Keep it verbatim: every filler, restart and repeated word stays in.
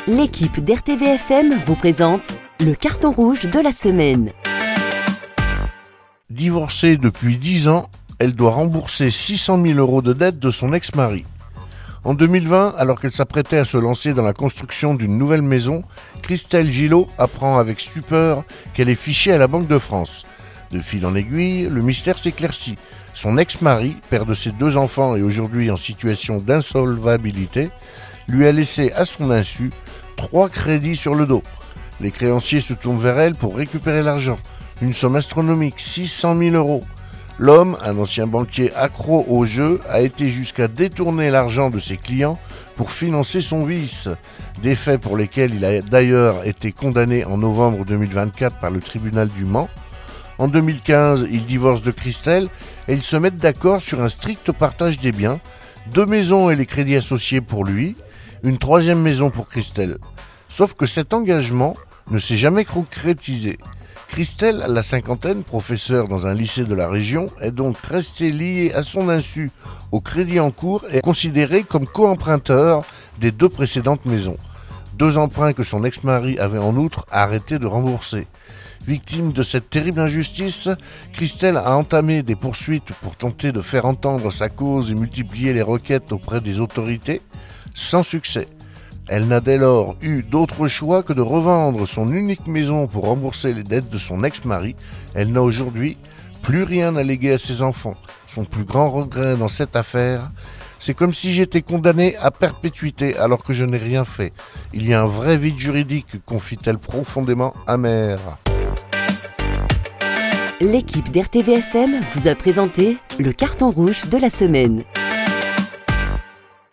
L'équipe d'R T V F M vous présente le carton rouge de la semaine. Divorcée depuis dix ans, elle doit rembourser six cent mille euros de dette de son ex-mari. En deux mille vingt, alors qu'elle s'apprêtait à se lancer dans la construction d'une nouvelle maison, Christelle Gillot apprend avec stupeur qu'elle est fichée à la Banque de France. De fil en aiguille, le mystère s'éclaircit. Son ex-mari, père de ses deux enfants et aujourd'hui en situation d'insolvabilité, lui a laissé à son insu trois crédits sur le dos. Les créanciers se tournent vers elle pour récupérer l'argent, une somme astronomique, six cent mille euros. L'homme, un ancien banquier accro au jeu, a été jusqu'à détourner l'argent de ses clients pour financer son vice. Des faits pour lesquels il a d'ailleurs été condamné en novembre deux mille vingt-quatre par le tribunal du Mans. En deux mille quinze, il divorce de Christelle et ils se mettent d'accord sur un strict partage des biens, deux maisons et les crédits associés pour lui, une troisième maison pour Christelle. Sauf que cet engagement ne s'est jamais concrétisé. Christelle, à la cinquantaine, professeure dans un lycée de la région, est donc restée liée à son insu au crédit en cours et considérée comme co-emprunteur des deux précédentes maisons. Deux emprunts que son ex-mari avait en outre arrêté de rembourser. Victime de cette terrible injustice, Christelle a entamé des poursuites pour tenter de faire entendre sa cause et multiplier les requêtes auprès des autorités, sans succès. Elle n'a dès lors eu d'autre choix que de revendre son unique maison pour rembourser les dettes de son ex-mari. Elle n'a aujourd'hui plus rien à léguer à ses enfants. Son plus grand regret dans cette affaire, c'est comme si j'étais condamné à perpétuité alors que je n'ai rien fait. Il y a un vrai vide juridique, confie-t-elle profondément amère. L'équipe d'R T V F M vous a présenté le carton rouge de la semaine.